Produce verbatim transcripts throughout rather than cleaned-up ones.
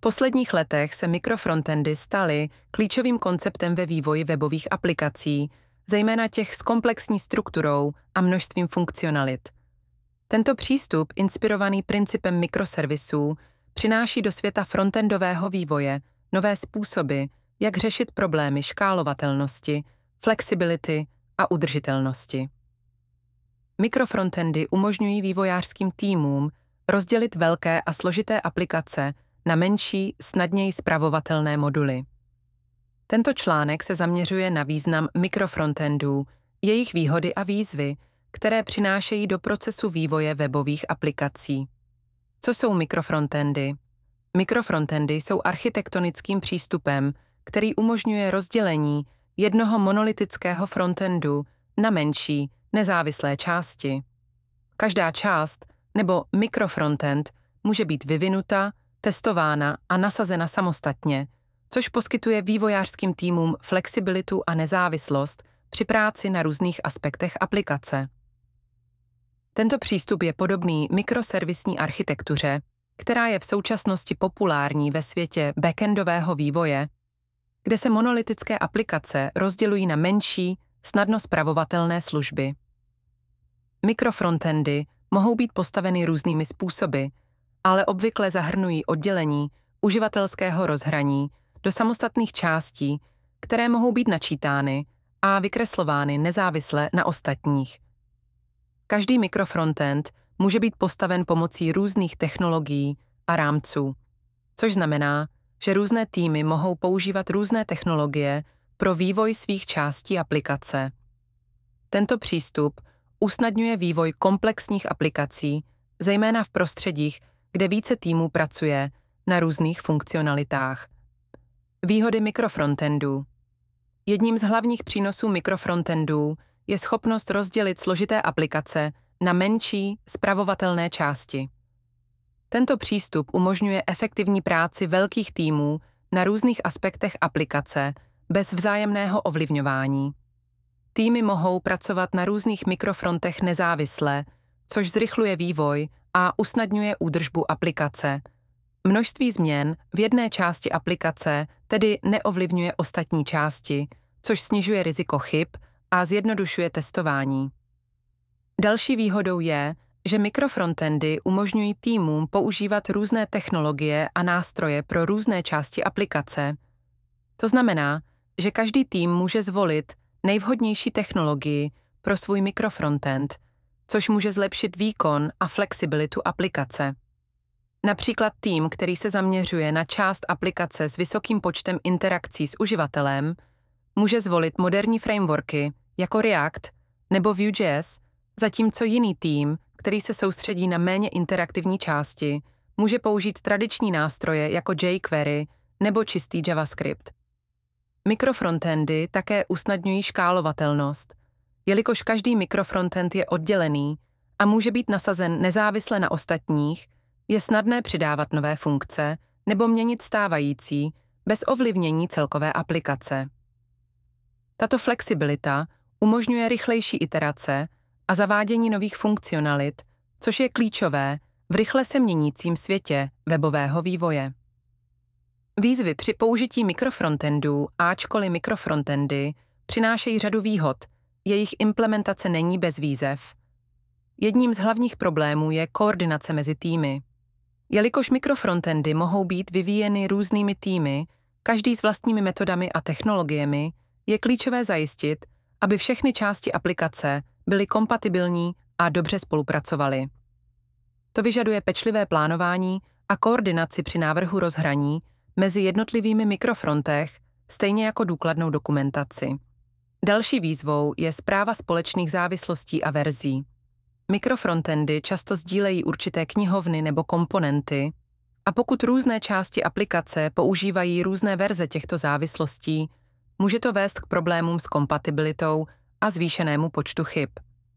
posledních letech se mikrofrontendy staly klíčovým konceptem ve vývoji webových aplikací, zejména těch s komplexní strukturou a množstvím funkcionalit. Tento přístup, inspirovaný principem mikroservisů, přináší do světa frontendového vývoje nové způsoby, jak řešit problémy škálovatelnosti, flexibility a udržitelnosti. Mikrofrontendy umožňují vývojářským týmům rozdělit velké a složité aplikace na menší, snadněji spravovatelné moduly. Tento článek se zaměřuje na význam mikrofrontendů, jejich výhody a výzvy, které přinášejí do procesu vývoje webových aplikací. Co jsou mikrofrontendy? Mikrofrontendy jsou architektonickým přístupem, který umožňuje rozdělení jednoho monolitického frontendu na menší, nezávislé části. Každá část nebo mikrofrontend může být vyvinuta, testována a nasazena samostatně, což poskytuje vývojářským týmům flexibilitu a nezávislost při práci na různých aspektech aplikace. Tento přístup je podobný mikroservisní architektuře, která je v současnosti populární ve světě backendového vývoje, kde se monolitické aplikace rozdělují na menší, snadno spravovatelné služby. Mikrofrontendy mohou být postaveny různými způsoby, ale obvykle zahrnují oddělení uživatelského rozhraní do samostatných částí, které mohou být načítány a vykreslovány nezávisle na ostatních. Každý mikrofrontend může být postaven pomocí různých technologií a rámců, což znamená, že různé týmy mohou používat různé technologie pro vývoj svých částí aplikace. Tento přístup usnadňuje vývoj komplexních aplikací, zejména v prostředích, kde více týmů pracuje na různých funkcionalitách. Výhody mikrofrontendů. Jedním z hlavních přínosů mikrofrontendů je schopnost rozdělit složité aplikace na menší, spravovatelné části. Tento přístup umožňuje efektivní práci velkých týmů na různých aspektech aplikace bez vzájemného ovlivňování. Týmy mohou pracovat na různých mikrofrontech nezávisle, což zrychluje vývoj a usnadňuje údržbu aplikace. Množství změn v jedné části aplikace tedy neovlivňuje ostatní části, což snižuje riziko chyb a zjednodušuje testování. Další výhodou je, že mikrofrontendy umožňují týmům používat různé technologie a nástroje pro různé části aplikace. To znamená, že každý tým může zvolit nejvhodnější technologii pro svůj mikrofrontend, což může zlepšit výkon a flexibilitu aplikace. Například tým, který se zaměřuje na část aplikace s vysokým počtem interakcí s uživatelem, může zvolit moderní frameworky jako React nebo Vue.js, zatímco jiný tým, který se soustředí na méně interaktivní části, může použít tradiční nástroje jako jQuery nebo čistý JavaScript. Mikrofrontendy také usnadňují škálovatelnost, jelikož každý mikrofrontend je oddělený a může být nasazen nezávisle na ostatních, je snadné přidávat nové funkce nebo měnit stávající bez ovlivnění celkové aplikace. Tato flexibilita umožňuje rychlejší iterace a zavádění nových funkcionalit, což je klíčové v rychle se měnícím světě webového vývoje. Výzvy při použití mikrofrontendů, ačkoliv mikrofrontendy přinášejí řadu výhod, jejich implementace není bez výzev. Jedním z hlavních problémů je koordinace mezi týmy. Jelikož mikrofrontendy mohou být vyvíjeny různými týmy, každý s vlastními metodami a technologiemi, je klíčové zajistit, aby všechny části aplikace byly kompatibilní a dobře spolupracovaly. To vyžaduje pečlivé plánování a koordinaci při návrhu rozhraní mezi jednotlivými mikrofrontech, stejně jako důkladnou dokumentaci. Další výzvou je správa společných závislostí a verzí. Mikrofrontendy často sdílejí určité knihovny nebo komponenty, a pokud různé části aplikace používají různé verze těchto závislostí, může to vést k problémům s kompatibilitou a zvýšenému počtu chyb.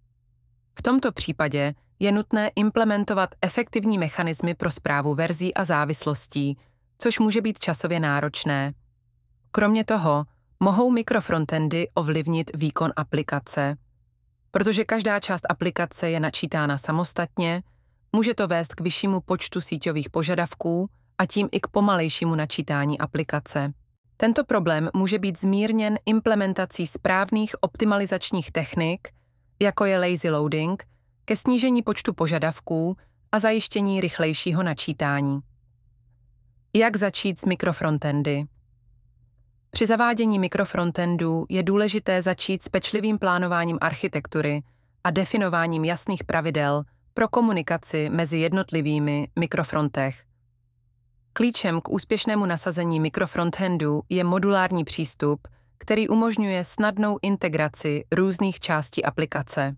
V tomto případě je nutné implementovat efektivní mechanismy pro správu verzí a závislostí, což může být časově náročné. Kromě toho, mohou mikrofrontendy ovlivnit výkon aplikace. Protože každá část aplikace je načítána samostatně, může to vést k vyššímu počtu síťových požadavků a tím i k pomalejšímu načítání aplikace. Tento problém může být zmírněn implementací správných optimalizačních technik, jako je lazy loading, ke snížení počtu požadavků a zajištění rychlejšího načítání. Jak začít s mikrofrontendy? Při zavádění mikrofrontendů je důležité začít s pečlivým plánováním architektury a definováním jasných pravidel pro komunikaci mezi jednotlivými mikrofrontech. Klíčem k úspěšnému nasazení mikrofrontendů je modulární přístup, který umožňuje snadnou integraci různých částí aplikace.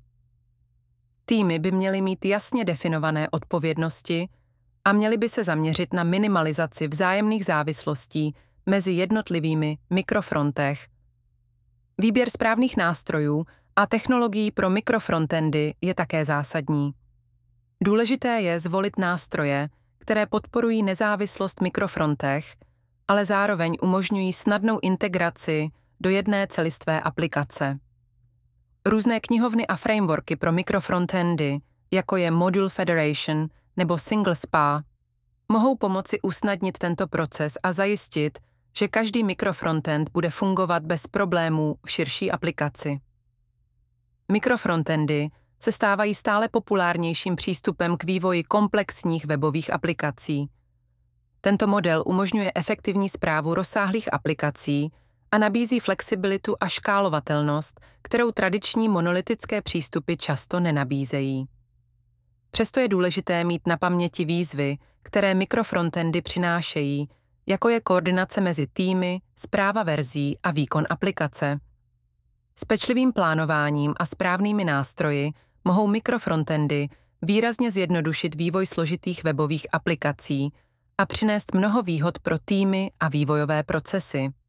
Týmy by měly mít jasně definované odpovědnosti a měly by se zaměřit na minimalizaci vzájemných závislostí mezi jednotlivými mikrofrontech. Výběr správných nástrojů a technologií pro mikrofrontendy je také zásadní. Důležité je zvolit nástroje, které podporují nezávislost mikrofrontech, ale zároveň umožňují snadnou integraci do jedné celistvé aplikace. Různé knihovny a frameworky pro mikrofrontendy, jako je Module Federation nebo Single S P A, mohou pomoci usnadnit tento proces a zajistit, že každý mikrofrontend bude fungovat bez problémů v širší aplikaci. Mikrofrontendy se stávají stále populárnějším přístupem k vývoji komplexních webových aplikací. Tento model umožňuje efektivní správu rozsáhlých aplikací a nabízí flexibilitu a škálovatelnost, kterou tradiční monolitické přístupy často nenabízejí. Přesto je důležité mít na paměti výzvy, které mikrofrontendy přinášejí, jako je koordinace mezi týmy, správa verzí a výkon aplikace. S pečlivým plánováním a správnými nástroji mohou mikrofrontendy výrazně zjednodušit vývoj složitých webových aplikací a přinést mnoho výhod pro týmy a vývojové procesy.